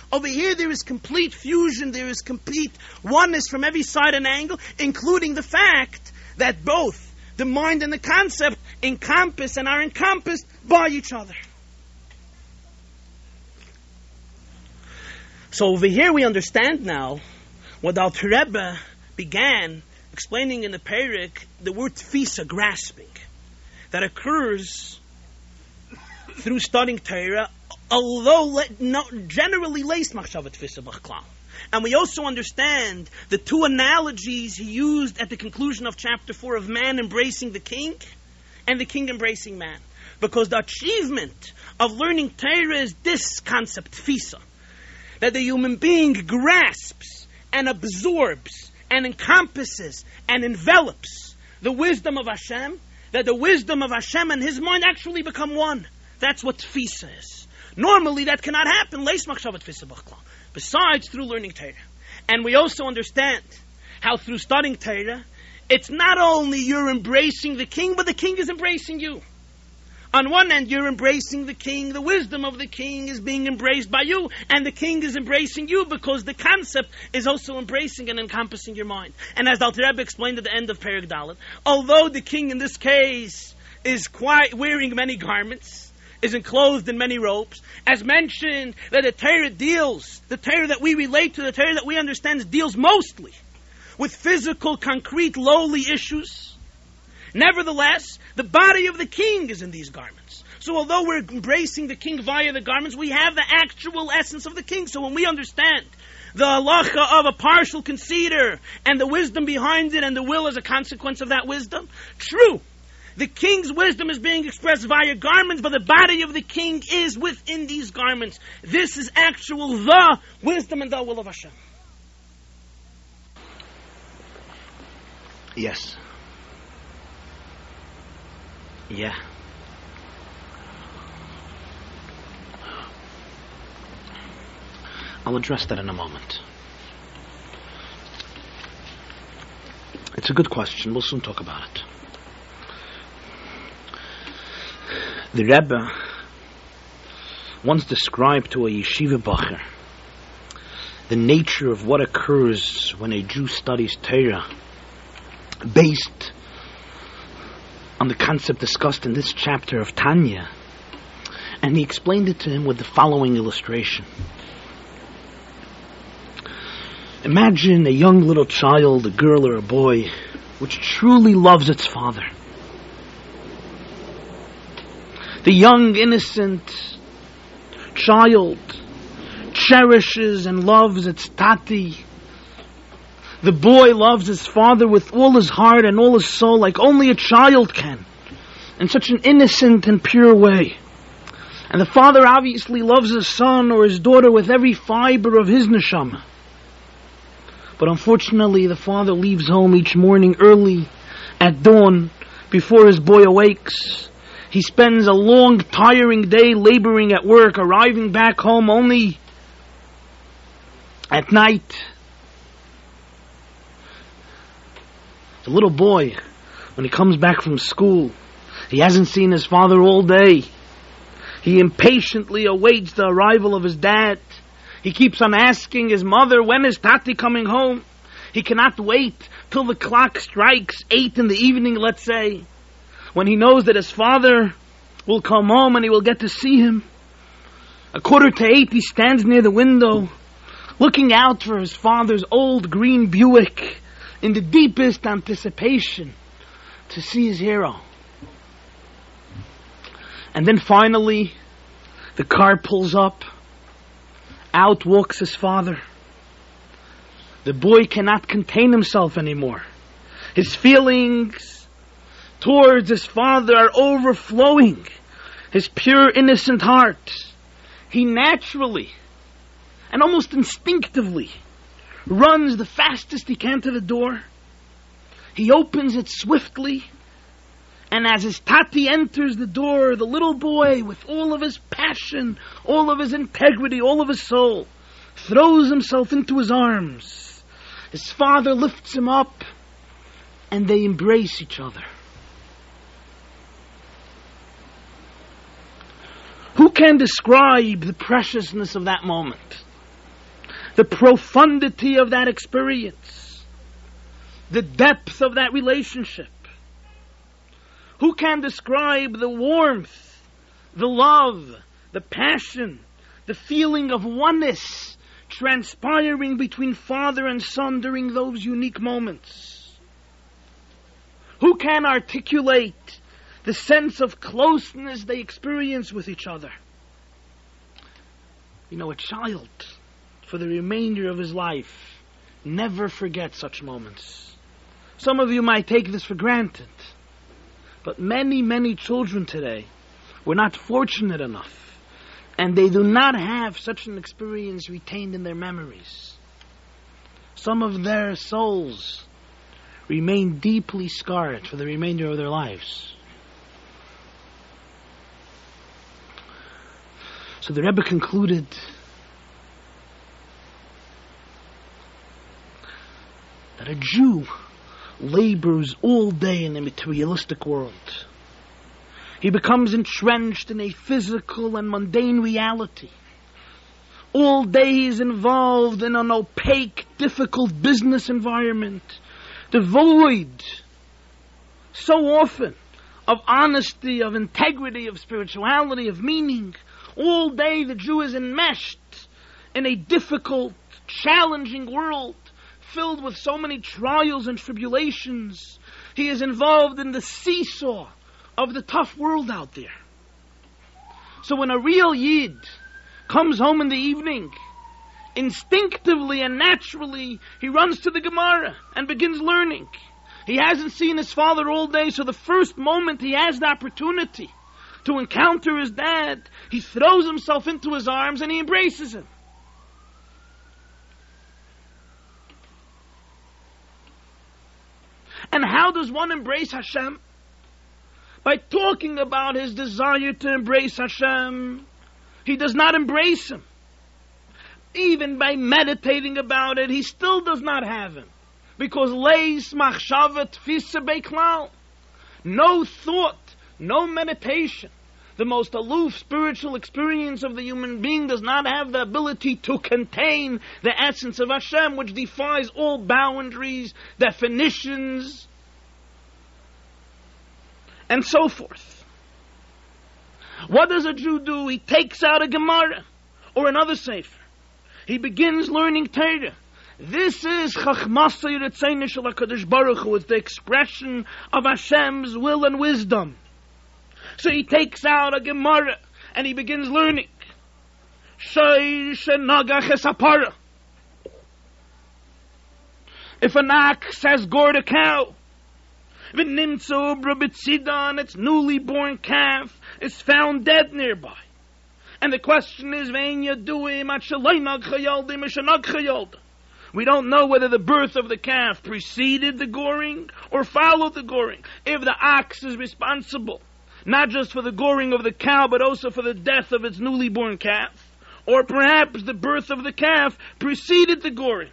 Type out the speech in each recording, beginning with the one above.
Over here there is complete fusion, there is complete oneness from every side and angle, including the fact that both the mind and the concept encompass and are encompassed by each other. So over here we understand now what the Alter Rebbe began explaining in the Perek, the word tfisa, grasping, that occurs through studying Torah, although generally leis machshavat tfisa b'chlal. And we also understand the two analogies he used at the conclusion of chapter 4 of man embracing the king and the king embracing man. Because the achievement of learning Torah is this concept, tfisa, that the human being grasps and absorbs and encompasses and envelops the wisdom of Hashem, that the wisdom of Hashem and his mind actually become one. That's what tfisa is. Normally that cannot happen, leis machshavat tfisa b'chlal, besides through learning Torah. And we also understand how through studying Torah, it's not only you're embracing the king, but the king is embracing you. On one end, you're embracing the king, the wisdom of the king is being embraced by you, and the king is embracing you because the concept is also embracing and encompassing your mind. And as the Alter Rebbe explained at the end of Perek Dalet, although the king in this case is quite wearing many garments, is enclosed in many ropes, as mentioned that the Torah that we relate to, the Torah that we understand deals mostly with physical, concrete, lowly issues. Nevertheless, the body of the king is in these garments. So although we're embracing the king via the garments, we have the actual essence of the king. So when we understand the halacha of a partial conceder and the wisdom behind it and the will as a consequence of that wisdom, true, the king's wisdom is being expressed via garments, but the body of the king is within these garments. This is actual the wisdom and the will of Hashem. Yes. Yeah. I'll address that in a moment. It's a good question. We'll soon talk about it. The Rebbe once described to a yeshiva bacher the nature of what occurs when a Jew studies Torah based on the concept discussed in this chapter of Tanya, and he explained it to him with the following illustration. Imagine a young little child, a girl or a boy, which truly loves its father. The young, innocent child cherishes and loves its tati. The boy loves his father with all his heart and all his soul, like only a child can, in such an innocent and pure way. And the father obviously loves his son or his daughter with every fiber of his neshama. But unfortunately, the father leaves home each morning early, at dawn, before his boy awakes. He spends a long, tiring day laboring at work, arriving back home only at night. The little boy, when he comes back from school, he hasn't seen his father all day. He impatiently awaits the arrival of his dad. He keeps on asking his mother, when is Tati coming home? He cannot wait till the clock strikes 8 in the evening, let's say, when he knows that his father will come home and he will get to see him. 7:45, he stands near the window, looking out for his father's old green Buick in the deepest anticipation to see his hero. And then finally, the car pulls up. Out walks his father. The boy cannot contain himself anymore. His feelings towards his father are overflowing. His pure, innocent heart. He naturally and almost instinctively runs the fastest he can to the door. He opens it swiftly, and as his tati enters the door, the little boy, with all of his passion, all of his integrity, all of his soul, throws himself into his arms. His father lifts him up, and they embrace each other. Who can describe the preciousness of that moment? the profundity of that experience, the depth of that relationship. Who can describe the warmth, the love, the passion, the feeling of oneness transpiring between father and son during those unique moments? Who can articulate the sense of closeness they experience with each other? You know, a child, for the remainder of his life, never forgets such moments. Some of you might take this for granted, but many, many children today were not fortunate enough, and they do not have such an experience retained in their memories. Some of their souls remain deeply scarred for the remainder of their lives. So the Rebbe concluded that a Jew labors all day in the materialistic world. He becomes entrenched in a physical and mundane reality. All day he is involved in an opaque, difficult business environment, devoid so often of honesty, of integrity, of spirituality, of meaning. All day the Jew is enmeshed in a difficult, challenging world filled with so many trials and tribulations. He is involved in the seesaw of the tough world out there. So when a real Yid comes home in the evening, instinctively and naturally he runs to the Gemara and begins learning. He hasn't seen his father all day, so the first moment he has the opportunity to encounter his dad, he throws himself into his arms and he embraces him. And how does one embrace Hashem? By talking about his desire to embrace Hashem. He does not embrace Him. Even by meditating about it, he still does not have Him. Because leis machshavet tfisa beiklal. No thought, no meditation, the most aloof spiritual experience of the human being does not have the ability to contain the essence of Hashem, which defies all boundaries, definitions, and so forth. What does a Jew do? He takes out a Gemara or another Sefer. He begins learning Torah. This is Chachmasei Retzeinah Shel HaKadosh Baruch Hu. It's the expression of Hashem's will and wisdom. So he takes out a Gemara and he begins learning. Shei Shenagach Es Hapara. If an ox has gored a cow, V'nimtzu Brabitzidan, its newly born calf is found dead nearby. And the question is, we don't know whether the birth of the calf preceded the goring or followed the goring. If the ox is responsible, not just for the goring of the cow, but also for the death of its newly born calf, or perhaps the birth of the calf preceded the goring.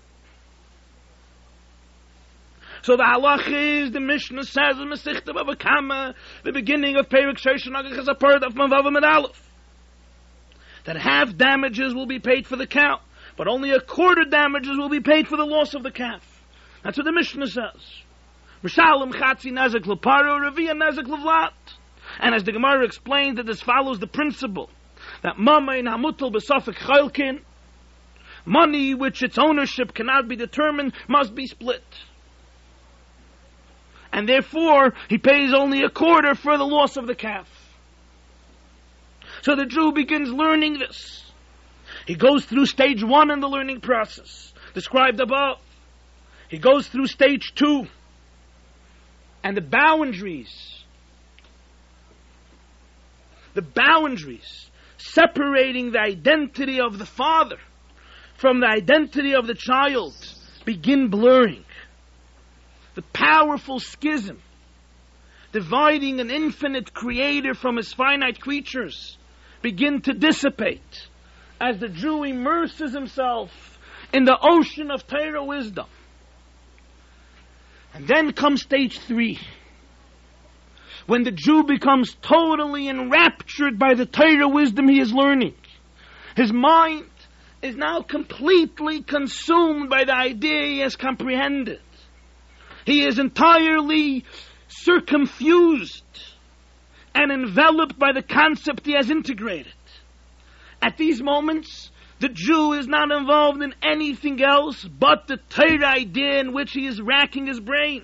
So the halach is, the Mishnah says in Masechta Bava Kama, the beginning of Perek Sheish Nagach is a part of Mavav Amud Aleph, that half damages will be paid for the cow, but only a quarter damages will be paid for the loss of the calf. That's what the Mishnah says. Mishalem Chatzi Nezek L'Paro, Reviya Nezek L'Vlat. And as the Gemara explains, that this follows the principle that Mamain Hamutal B'Safek Chaylkin, money which its ownership cannot be determined must be split. And therefore, he pays only a quarter for the loss of the calf. So the Jew begins learning this. He goes through stage 1 in the learning process, described above. He goes through stage 2. And the boundaries separating the identity of the father from the identity of the child begin blurring. The powerful schism dividing an infinite creator from his finite creatures begin to dissipate as the Jew immerses himself in the ocean of Torah wisdom. And then comes stage 3, when the Jew becomes totally enraptured by the Torah wisdom he is learning. His mind is now completely consumed by the idea he has comprehended. He is entirely circumfused and enveloped by the concept he has integrated. At these moments, the Jew is not involved in anything else but the Torah idea in which he is racking his brain.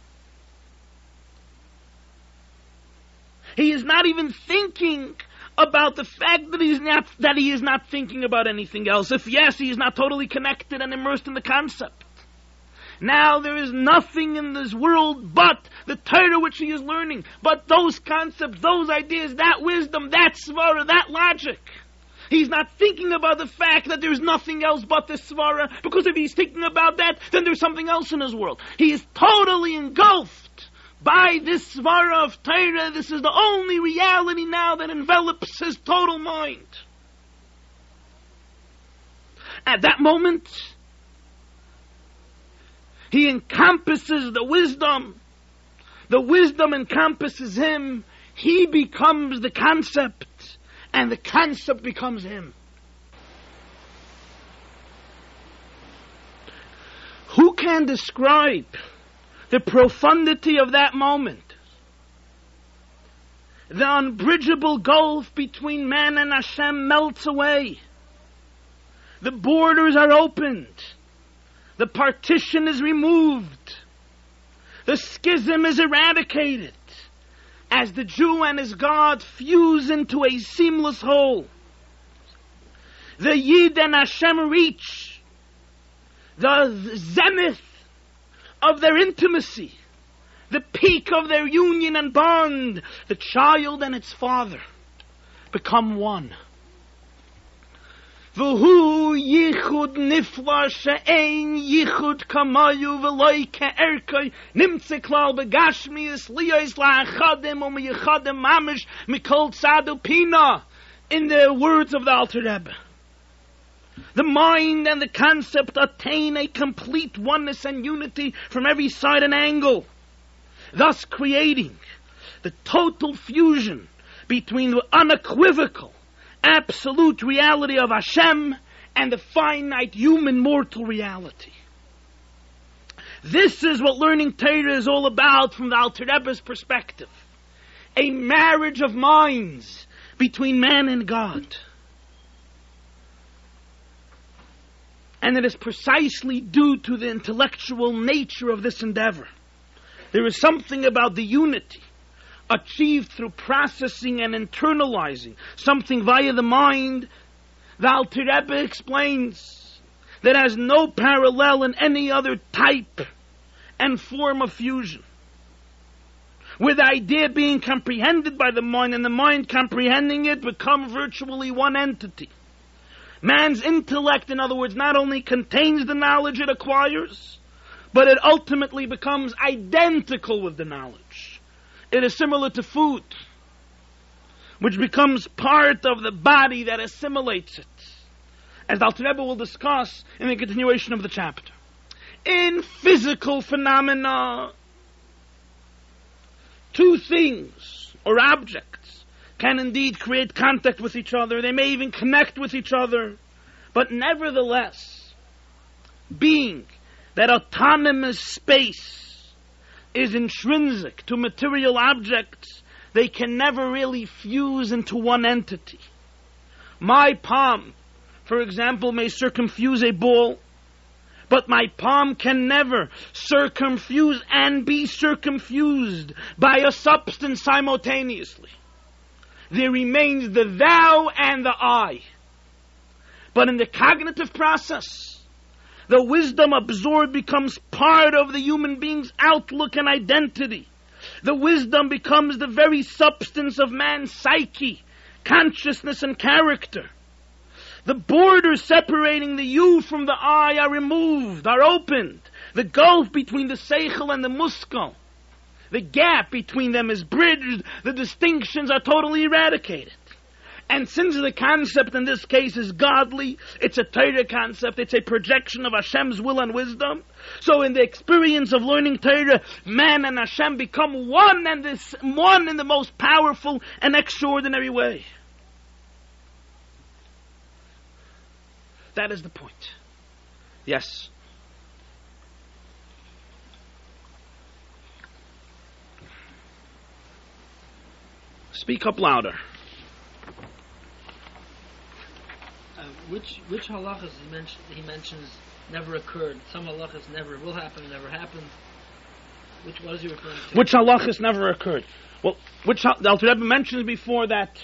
He is not even thinking about the fact that he is not thinking about anything else. If yes, he is not totally connected and immersed in the concept. Now there is nothing in this world but the Torah which he is learning, but those concepts, those ideas, that wisdom, that svara, that logic. He's not thinking about the fact that there's nothing else but this svara, because if he's thinking about that, then there's something else in his world. He is totally engulfed by this svara of Torah. This is the only reality now that envelops his total mind. At that moment, he encompasses the wisdom. The wisdom encompasses him. He becomes the concept, and the concept becomes him. Who can describe the profundity of that moment? The unbridgeable gulf between man and Hashem melts away. The borders are opened. The partition is removed. The schism is eradicated as the Jew and his God fuse into a seamless whole. The Yid and Hashem reach the zenith of their intimacy, the peak of their union and bond. The child and its father become one. V'hu yichud nifla she'ein yichud kamayu v'loi ke'erkoi nimtze klal begashmius liyos la'achadim u'miyachadim mamish mikol tzadu pina. In the words of the Alter Rebbe, the mind and the concept attain a complete oneness and unity from every side and angle, thus creating the total fusion between the unequivocal absolute reality of Hashem and the finite human mortal reality. This is what learning Torah is all about from the Alter Rebbe's perspective. A marriage of minds between man and God. And it is precisely due to the intellectual nature of this endeavor. There is something about the unity achieved through processing and internalizing something via the mind. The Alter Rebbe explains that has no parallel in any other type and form of fusion, with the idea being comprehended by the mind and the mind comprehending it, become virtually one entity. Man's intellect, in other words, not only contains the knowledge it acquires, but it ultimately becomes identical with the knowledge. It is similar to food, which becomes part of the body that assimilates it, as Alter Rebbe will discuss in the continuation of the chapter. In physical phenomena, two things or objects can indeed create contact with each other. They may even connect with each other, but nevertheless, being that autonomous space is intrinsic to material objects, they can never really fuse into one entity. My palm, for example, may circumfuse a ball, but my palm can never circumfuse and be circumfused by a substance simultaneously. There remains the thou and the I. But in the cognitive process, the wisdom absorbed becomes part of the human being's outlook and identity. The wisdom becomes the very substance of man's psyche, consciousness, and character. The borders separating the you from the I are removed, are opened. The gulf between the seichel and the muskel, the gap between them is bridged. The distinctions are totally eradicated. And since the concept in this case is godly, it's a Torah concept, it's a projection of Hashem's will and wisdom. So in the experience of learning Torah, man and Hashem become one, and this one in the most powerful and extraordinary way. That is the point. Yes. Speak up louder. Which halachas he mentions never occurred? Some halachas never will happen, never happened. What is he referring to? Which halachas never occurred? Well, the Alter Rebbe mentions before that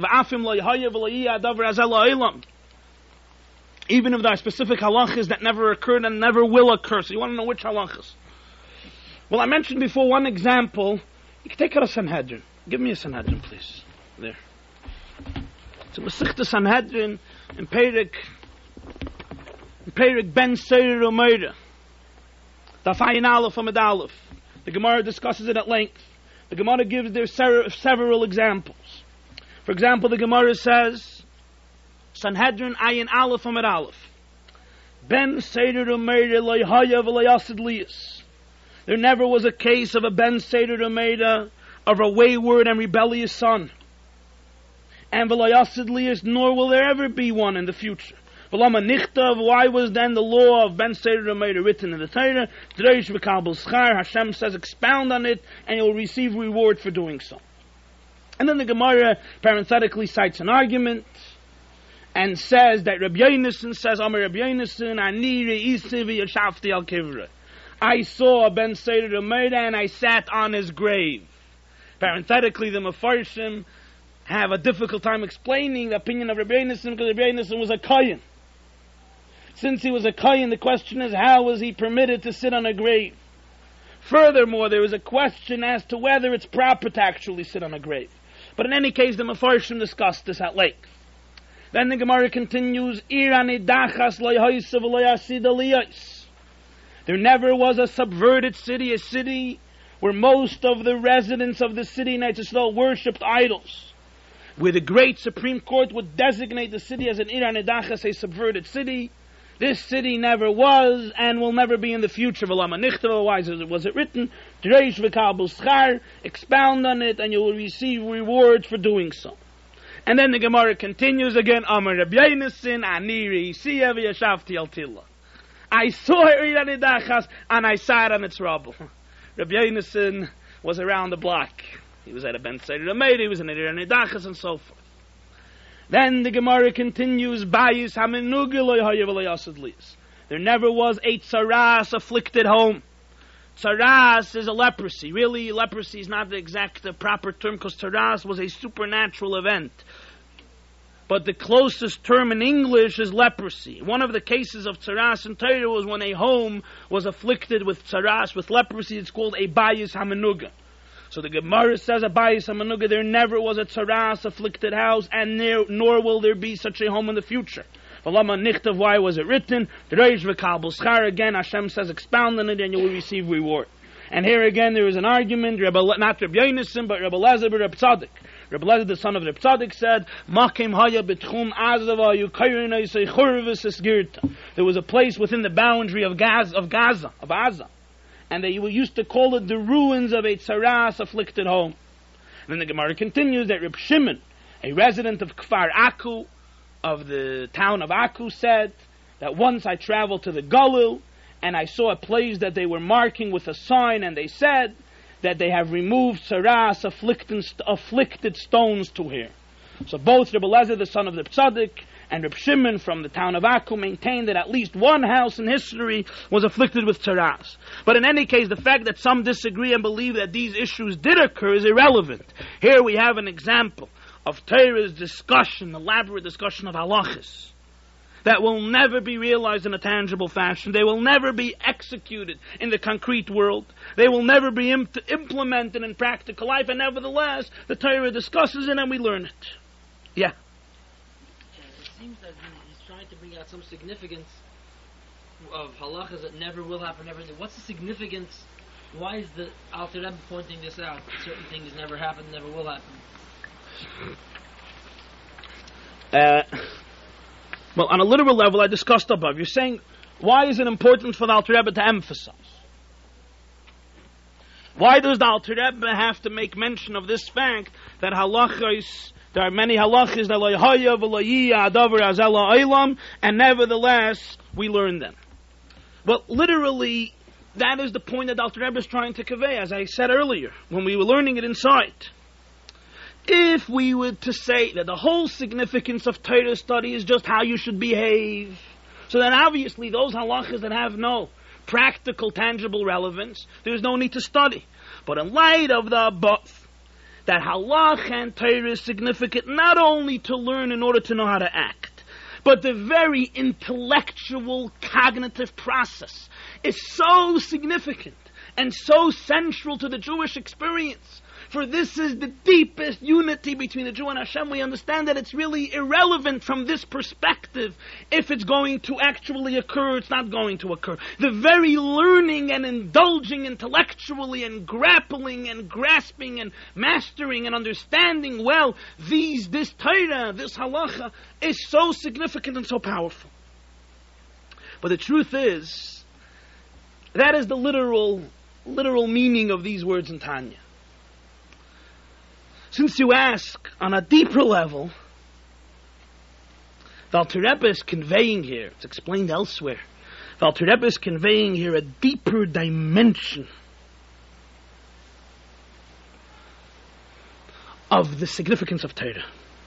even if there are specific halachas that never occurred and never will occur. So you want to know which halachas? Well, I mentioned before one example. You can take out a Sanhedrin. Give me a Sanhedrin, please. There. It's a Masechta Sanhedrin in Perek Ben Seir Umeira. Daf Ayin Aleph Amud Aleph. The Gemara discusses it at length. The Gemara gives there several examples. For example, the Gemara says, Sanhedrin Ayin Aleph Amud Aleph. Ben Seir Umeira lo yahaya v'lo yasid liyas. There never was a case of a Ben Seir Umeira, of a wayward and rebellious son. And v'lo yasid liyas, nor will there ever be one in the future. V'lama nichtav, why was then the law of Ben Seir Umeira written in the Torah? D'reish v'kabel schar, Hashem says, expound on it, and you'll receive reward for doing so. And then the Gemara parenthetically cites an argument, and says that Rabbi Yonasan says, Amar Rabbi Yonasan, Ani re'isi v'yashafti al kivra. I saw Ben Seir Umeira, and I sat on his grave. Parenthetically, the Mefarshim have a difficult time explaining the opinion of Rabbi Yonasan, because Rabbi Yonasan was a Kohen. Since he was a Kohen, the question is, how was he permitted to sit on a grave? Furthermore, there is a question as to whether it's proper to actually sit on a grave. But in any case, the Mefarshim discussed this at length. Then the Gemara continues, there never was a subverted city, a city where most of the residents of the city in Israel worshipped idols, where the great Supreme Court would designate the city as an Ir Anidachas, a subverted city. This city never was and will never be in the future. Why was it written? Expound on it and you will receive rewards for doing so. And then the Gemara continues again, Amar Rabbi Yonasan, Ani re'isi v'yashafti al tilla. I saw Ir Anidachas and I sat on its rubble. Rabbi Yonasan was around the block. He was at a Ben Seir Umeira, he was in Ir Anidachas and so forth. Then the Gemara continues, Bayis hamenuga lo yahaya v'lo yasid liyas. There never was a tsaras afflicted home. Tsaras is a leprosy. Really, leprosy is not the exact proper term, because tsaras was a supernatural event. But the closest term in English is leprosy. One of the cases of tsaras in Torah was when a home was afflicted with tsaras, with leprosy. It's called a bayis hamenuga. So the Gemara says, a bayis hamenuga, there never was a tsaras afflicted house, and nor will there be such a home in the future. V'lama nichtav, why was it written? D'reish v'kabel schar, again, Hashem says, expound on it, and you will receive reward. And here again, there is an argument, not Rabbi Yonasan, but Rabbi Elazar Reb Tzadok. Rabbi Elazar, the son of Reb Tzadok, said, Makim haya b'tchum azava yukayrina yisei churvis esgirta. There was a place within the boundary of Gaza. And they used to call it the ruins of a tsaras afflicted home. And then the Gemara continues that Reb Shimon, a resident of Kfar Aku, of the town of Aku, said that once I traveled to the Galil, and I saw a place that they were marking with a sign, and they said that they have removed tsaras afflicted stones to here. So both Reb Elazar, the son of the Tzaddik, and Reb Shimon from the town of Aku maintained that at least one house in history was afflicted with tsaras. But in any case, the fact that some disagree and believe that these issues did occur is irrelevant. Here we have an example of Torah's discussion, elaborate discussion of halachas, that will never be realized in a tangible fashion. They will never be executed in the concrete world. They will never be implemented in practical life, and nevertheless, the Torah discusses it and we learn it. Yeah. It seems that he's trying to bring out some significance of halachas that never will happen, never. What's the significance? Why is the Alter Rebbe pointing this out? Certain things never happen, never will happen. Well, on a literal level, I discussed above. You're saying, why is it important for the Alter Rebbe to emphasize? Why does the Alter Rebbe have to make mention of this fact that halachos There are many halachas that lo yahaya v'lo yiyah adavar azela olam, and nevertheless we learn them. But literally, that is the point that Alter Rebbe is trying to convey, as I said earlier, when we were learning it inside. If we were to say that the whole significance of Torah study is just how you should behave, so then obviously those halachas that have no practical, tangible relevance, there is no need to study. But in light of the above, that halach and Torah is significant not only to learn in order to know how to act, but the very intellectual, cognitive process is so significant and so central to the Jewish experience. For this is the deepest unity between the Jew and Hashem. We understand that it's really irrelevant from this perspective if it's going to actually occur or it's not going to occur. The very learning and indulging intellectually and grappling and grasping and mastering and understanding well this Torah, this halacha, is so significant and so powerful. But the truth is, that is the literal meaning of these words in Tanya. Since you ask on a deeper level, the Alter Rebbe is conveying here, it's explained elsewhere, the Alter Rebbe is conveying here a deeper dimension of the significance of Torah.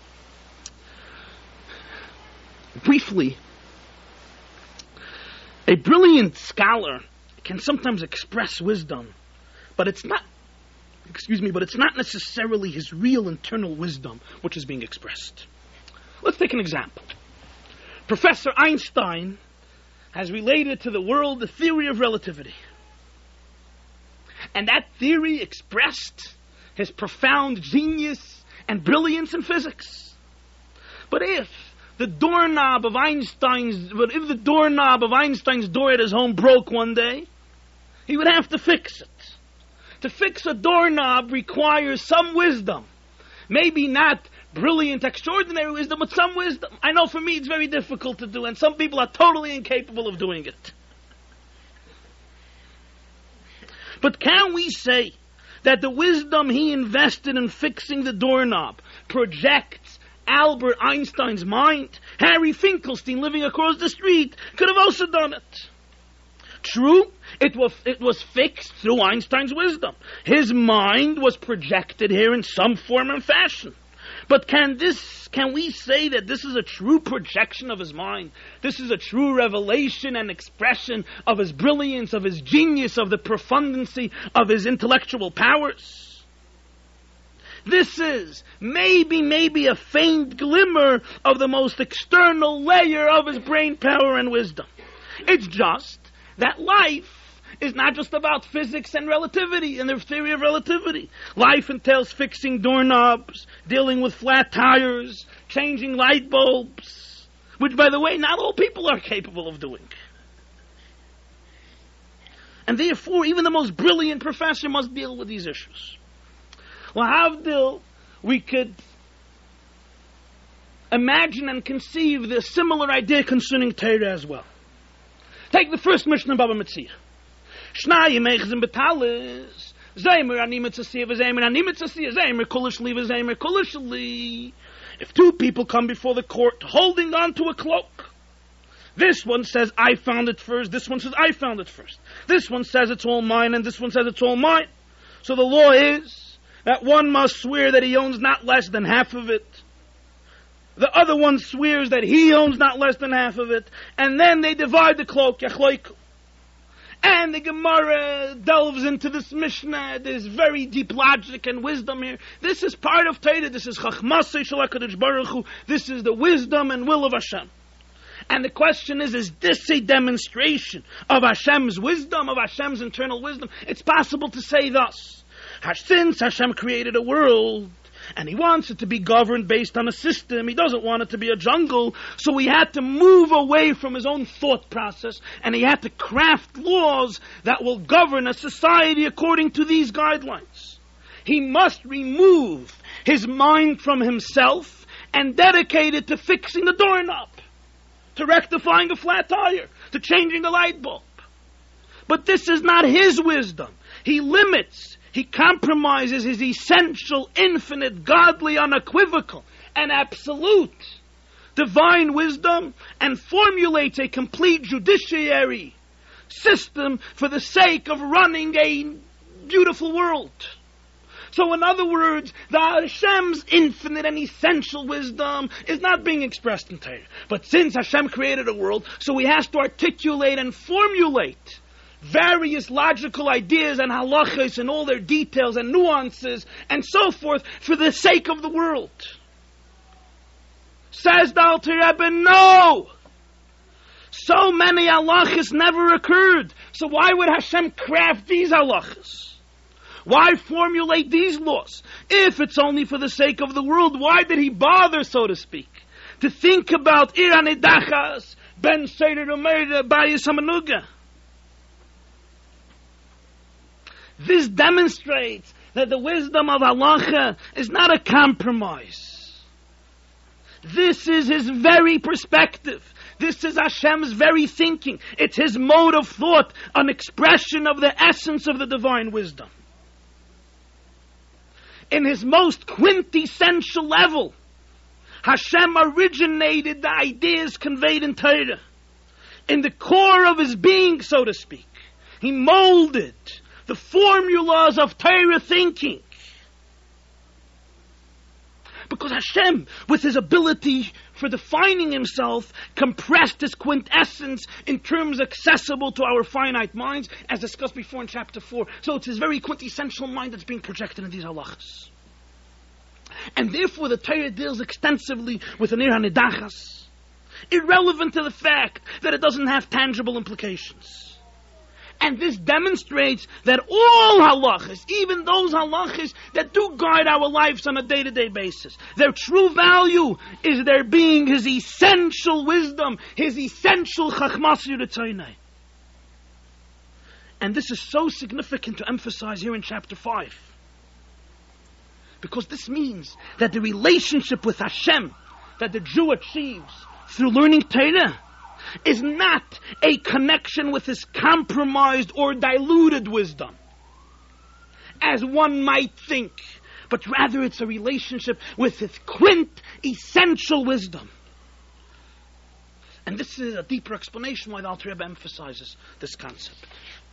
Briefly, a brilliant scholar can sometimes express wisdom, but it's not necessarily his real internal wisdom which is being expressed. Let's take an example. Professor Einstein has related to the world the theory of relativity. And that theory expressed his profound genius and brilliance in physics. But if the doorknob of Einstein's door at his home broke one day, he would have to fix it. To fix a doorknob requires some wisdom. Maybe not brilliant, extraordinary wisdom, but some wisdom. I know for me it's very difficult to do, and some people are totally incapable of doing it. But can we say that the wisdom he invested in fixing the doorknob projects Albert Einstein's mind? Harry Finkelstein, living across the street, could have also done it. True, it was fixed through Einstein's wisdom. His mind was projected here in some form and fashion. But can we say that this is a true projection of his mind? This is a true revelation and expression of his brilliance, of his genius, of the profundancy of his intellectual powers? This is maybe a faint glimmer of the most external layer of his brain power and wisdom. It's just that life is not just about physics and relativity and the theory of relativity. Life entails fixing doorknobs, dealing with flat tires, changing light bulbs, which, by the way, not all people are capable of doing. And therefore, even the most brilliant professor must deal with these issues. Lahavdil, we could imagine and conceive the similar idea concerning Torah as well. Take the first Mishnah in Baba Metzia. Shnai meichzim betalis, zeimer ani mitzasiyah v'zeimer ani mitzasiyah, zeimer kulishli v'zeimer kulishli. If two people come before the court holding on to a cloak, this one says, I found it first, this one says, I found it first. This one says it's all mine, and this one says it's all mine. So the law is that one must swear that he owns not less than half of it. The other one swears that he owns not less than half of it. And then they divide the cloak, yachloiku. And the Gemara delves into this Mishnah. There's very deep logic and wisdom here. This is part of Torah. This is Chachmasei Shel HaKadosh Baruch Hu. This is the wisdom and will of Hashem. And the question is this a demonstration of Hashem's wisdom, of Hashem's internal wisdom? It's possible to say thus. Since Hashem created a world, and he wants it to be governed based on a system, he doesn't want it to be a jungle, so he had to move away from his own thought process, and he had to craft laws that will govern a society according to these guidelines. He must remove his mind from himself and dedicate it to fixing the doorknob, to rectifying a flat tire, to changing a light bulb. But this is not his wisdom. He limits, he compromises his essential, infinite, godly, unequivocal, and absolute divine wisdom and formulates a complete judiciary system for the sake of running a beautiful world. So in other words, the Hashem's infinite and essential wisdom is not being expressed in Torah. But since Hashem created a world, so He has to articulate and formulate various logical ideas and halachas and all their details and nuances and so forth for the sake of the world. Says the Alter Rebbe, no! So many halachas never occurred. So why would Hashem craft these halachas? Why formulate these laws? If it's only for the sake of the world, why did He bother, so to speak, to think about Ir HaNidachas, Ben Seder Umeir, Bayis HaManuga? This demonstrates that the wisdom of halacha is not a compromise. This is His very perspective. This is Hashem's very thinking. It's His mode of thought, an expression of the essence of the divine wisdom. In His most quintessential level, Hashem originated the ideas conveyed in Torah. In the core of His being, so to speak, He molded the formulas of Torah thinking. Because Hashem, with His ability for defining Himself, compressed His quintessence in terms accessible to our finite minds, as discussed before in chapter 4. So it's His very quintessential mind that's being projected in these halachas. And therefore the Torah deals extensively with an Ir HaNidachas, irrelevant to the fact that it doesn't have tangible implications. And this demonstrates that all halachas, even those halachas that do guide our lives on a day-to-day basis, their true value is their being His essential wisdom, His essential chachmas yiratzonai. And this is so significant to emphasize here in chapter 5. Because this means that the relationship with Hashem that the Jew achieves through learning Torah is not a connection with his compromised or diluted wisdom, as one might think, but rather it's a relationship with his quintessential wisdom. And this is a deeper explanation why the Alter Rebbe emphasizes this concept.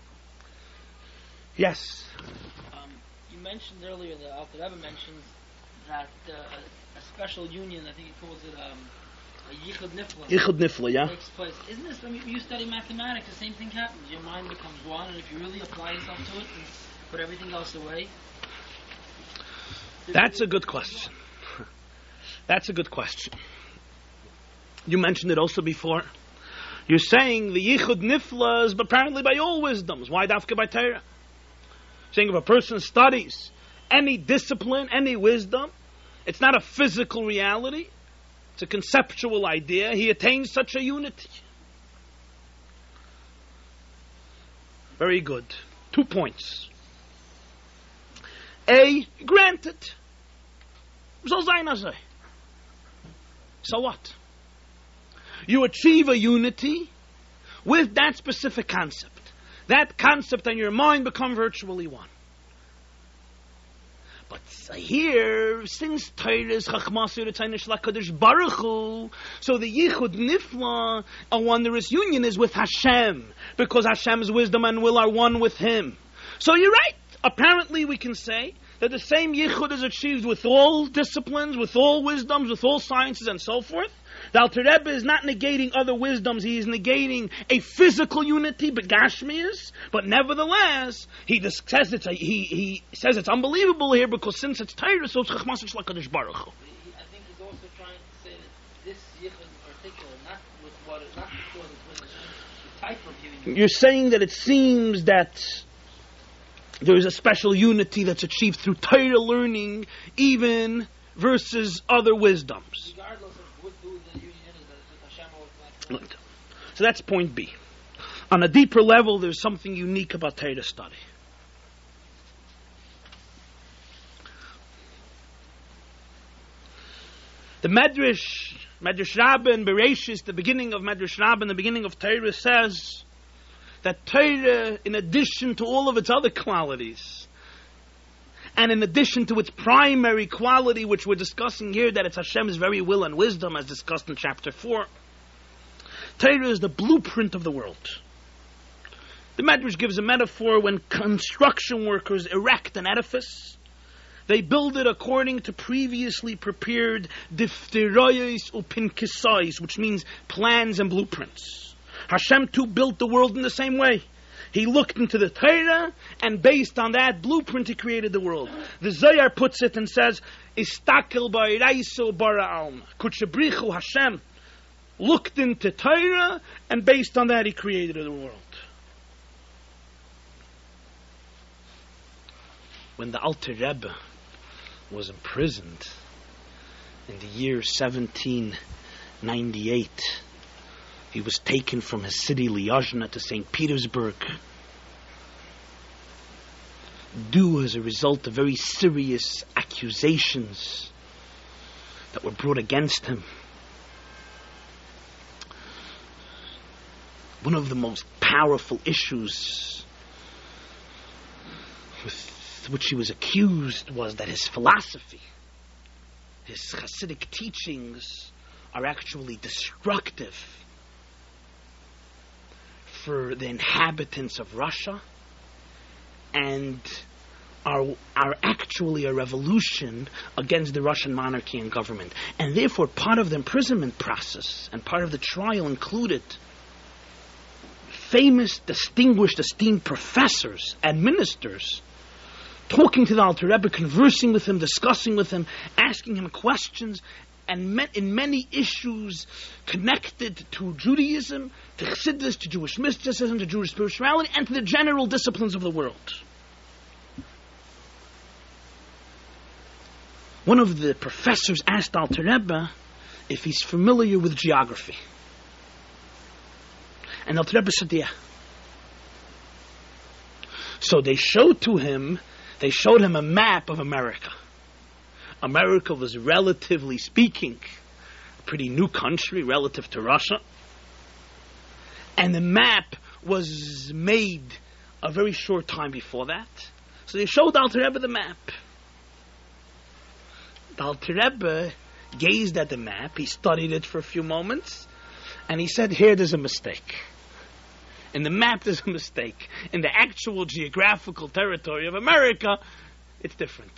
Yes? You mentioned earlier, the Alter Rebbe mentions that a special union, I think he calls it a Yichud Nifla. Yichud Nifla, yeah. Takes place. Isn't this, when you study mathematics, the same thing happens? Your mind becomes one, and if you really apply yourself to it and put everything else away. That's a good question. That's a good question. You mentioned it also before. You're saying the Yichud Nifla is apparently by all wisdoms. Why dafka by Torah? Saying if a person studies any discipline, any wisdom, it's not a physical reality, it's a conceptual idea, he attains such a unity. Very good. 2 points. A, granted. So what? You achieve a unity with that specific concept. That concept and your mind become virtually one. But here, since Torah is Chachmas Yiratzaynish LaKadosh Baruch Hu, so the Yichud Nifla, a wondrous union, is with Hashem, because Hashem's wisdom and will are one with Him. So you're right. Apparently we can say that the same Yichud is achieved with all disciplines, with all wisdoms, with all sciences and so forth. The Alter Rebbe is not negating other wisdoms, he is negating a physical unity, begashmias, but nevertheless, he says it's unbelievable here, because since it's Torah, so it's Chachmas LaKadosh Baruch Hu. I think he's also trying to say that this Yichud in particular, not with what it, not because it's with the type of union. You're saying that it seems that there is a special unity that's achieved through Torah learning, even versus other wisdoms. Regardless of who the union is, that Hashem or with. So that's point B. On a deeper level, there's something unique about Torah study. The Medrash Rabbah in Bereshis, the beginning of Medrash Rabbah, the beginning of Torah, says that Torah, in addition to all of its other qualities, And in addition to its primary quality, which we're discussing here, that it's Hashem's very will and wisdom, as discussed in chapter 4, Torah is the blueprint of the world. The Medrash gives a metaphor when construction workers erect an edifice. They build it according to previously prepared difteroyos upinkisais, which means plans and blueprints. Hashem too built the world in the same way. He looked into the Torah, and based on that blueprint, he created the world. The Zohar puts it and says, Istakel ba'iraiso bara alma. Kutchebrichu Hashem looked into Torah, and based on that, he created the world. When the Alter Rebbe was imprisoned in the year 1798, he was taken from his city Lyazhna to St. Petersburg, due as a result of very serious accusations that were brought against him. One of the most powerful issues with which he was accused was that his philosophy, his Hasidic teachings, are actually destructive for the inhabitants of Russia and are actually a revolution against the Russian monarchy and government. And therefore, part of the imprisonment process and part of the trial included famous, distinguished, esteemed professors and ministers talking to the Alter Rebbe, conversing with him, discussing with him, asking him questions, and in many issues connected to Judaism, to Chassidus, to Jewish mysticism, to Jewish spirituality, and to the general disciplines of the world. One of the professors asked Alter Rebbe if he's familiar with geography. And Alter Rebbe said, yeah. So they showed him a map of America. America was, relatively speaking, a pretty new country relative to Russia. And the map was made a very short time before that. So they showed Alter Rebbe the map. The Alter Rebbe gazed at the map, he studied it for a few moments, and he said, here there's a mistake. In the map there's a mistake. In the actual geographical territory of America, it's different.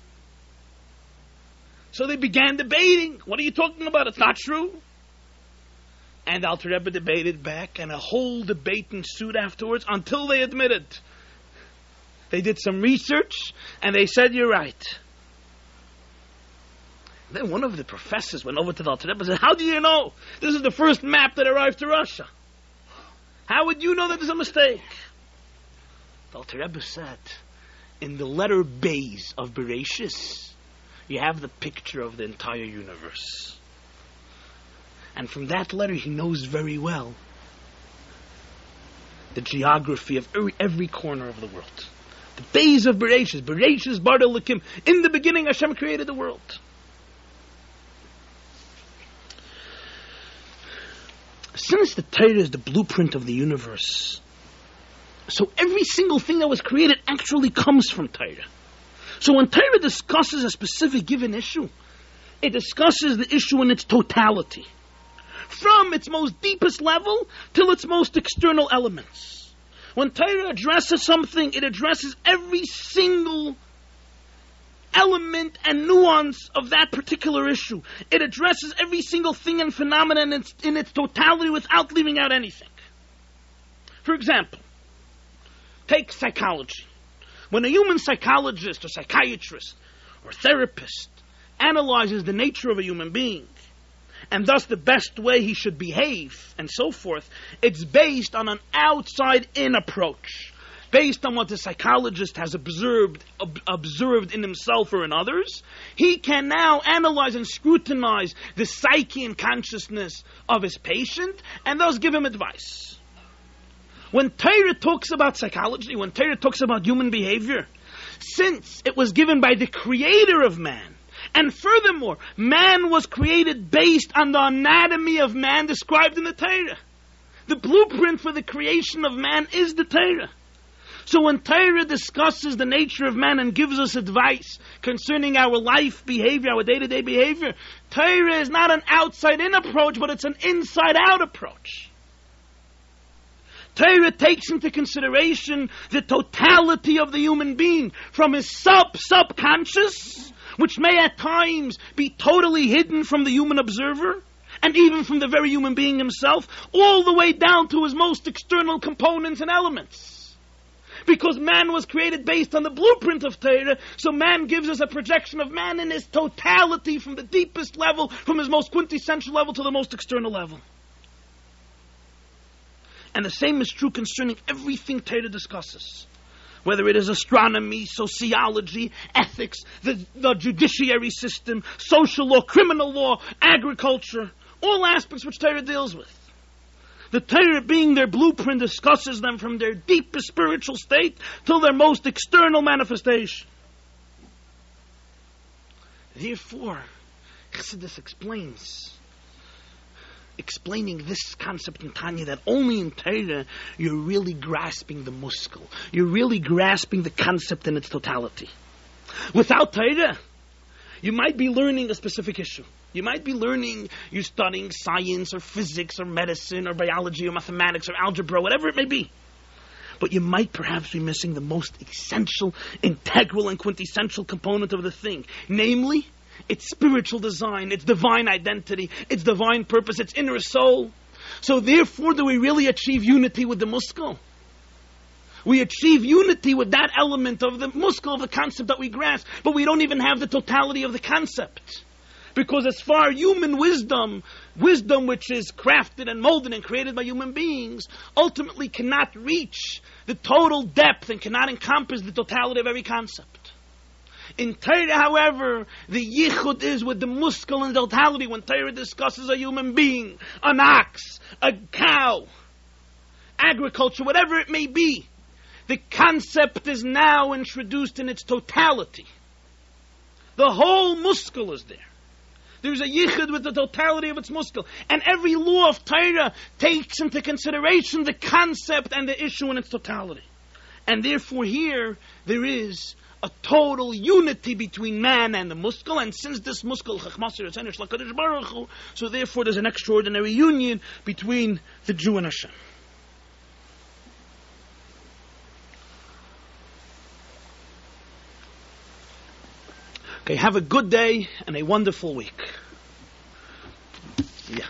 So they began debating. What are you talking about? It's not true. And Alter Rebbe debated back, and a whole debate ensued afterwards until they admitted. They did some research, and they said, you're right. Then one of the professors went over to the Alter Rebbe and said, how do you know? This is the first map that arrived to Russia. How would you know that there's a mistake? The Alter Rebbe said, in the letter Beis of Bereshis, you have the picture of the entire universe. And from that letter, he knows very well the geography of every corner of the world. The Beis of Bereshis, Bereshis bar Elokim. In the beginning, Hashem created the world. Since the Torah is the blueprint of the universe, so every single thing that was created actually comes from Torah. So when Torah discusses a specific given issue, it discusses the issue in its totality, from its most deepest level till its most external elements. When Torah addresses something, it addresses every single element and nuance of that particular issue. It addresses every single thing and phenomenon in its totality without leaving out anything. For example, take psychology. When a human psychologist or psychiatrist or therapist analyzes the nature of a human being, and thus the best way he should behave, and so forth, it's based on an outside-in approach, based on what the psychologist has observed in himself or in others. He can now analyze and scrutinize the psyche and consciousness of his patient, and thus give him advice. When Torah talks about psychology, when Torah talks about human behavior, since it was given by the creator of man, and furthermore, man was created based on the anatomy of man described in the Torah. The blueprint for the creation of man is the Torah. So when Torah discusses the nature of man and gives us advice concerning our life behavior, our day-to-day behavior, Torah is not an outside-in approach, but it's an inside-out approach. Torah takes into consideration the totality of the human being, from his subconscious, which may at times be totally hidden from the human observer, and even from the very human being himself, all the way down to his most external components and elements. Because man was created based on the blueprint of Torah, so man gives us a projection of man in his totality, from the deepest level, from his most quintessential level to the most external level. And the same is true concerning everything Torah discusses. Whether it is astronomy, sociology, ethics, the judiciary system, social law, criminal law, agriculture, all aspects which Torah deals with. The Torah, being their blueprint, discusses them from their deepest spiritual state till their most external manifestation. Therefore, Chassidus explaining this concept in Tanya, that only in Torah you're really grasping the muscle. You're really grasping the concept in its totality. Without Torah, you might be learning a specific issue. You might be you're studying science or physics or medicine or biology or mathematics or algebra, whatever it may be. But you might perhaps be missing the most essential, integral, and quintessential component of the thing. Namely, its spiritual design, its divine identity, its divine purpose, its inner soul. So therefore, do we really achieve unity with the muscle? We achieve unity with that element of the muscle, of the concept that we grasp, but we don't even have the totality of the concept. Because as far human wisdom which is crafted and molded and created by human beings, ultimately cannot reach the total depth and cannot encompass the totality of every concept. In Torah, however, the yichud is with the muscle and totality. When Torah discusses a human being, an ox, a cow, agriculture, whatever it may be, the concept is now introduced in its totality. The whole muscle is there. There's a yichud with the totality of its muscle. And every law of Torah takes into consideration the concept and the issue in its totality. And therefore here, there is a total unity between man and the muscle, and since this muscle, so therefore there's an extraordinary union between the Jew and Hashem. Okay, have a good day and a wonderful week. Yeah.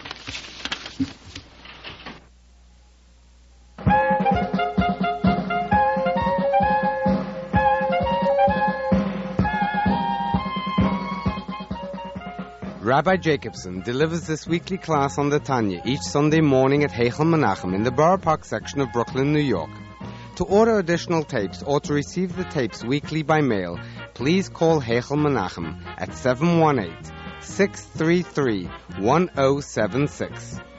Rabbi Jacobson delivers this weekly class on the Tanya each Sunday morning at Heichel Menachem in the Borough Park section of Brooklyn, New York. To order additional tapes or to receive the tapes weekly by mail, please call Heichel Menachem at 718-633-1076.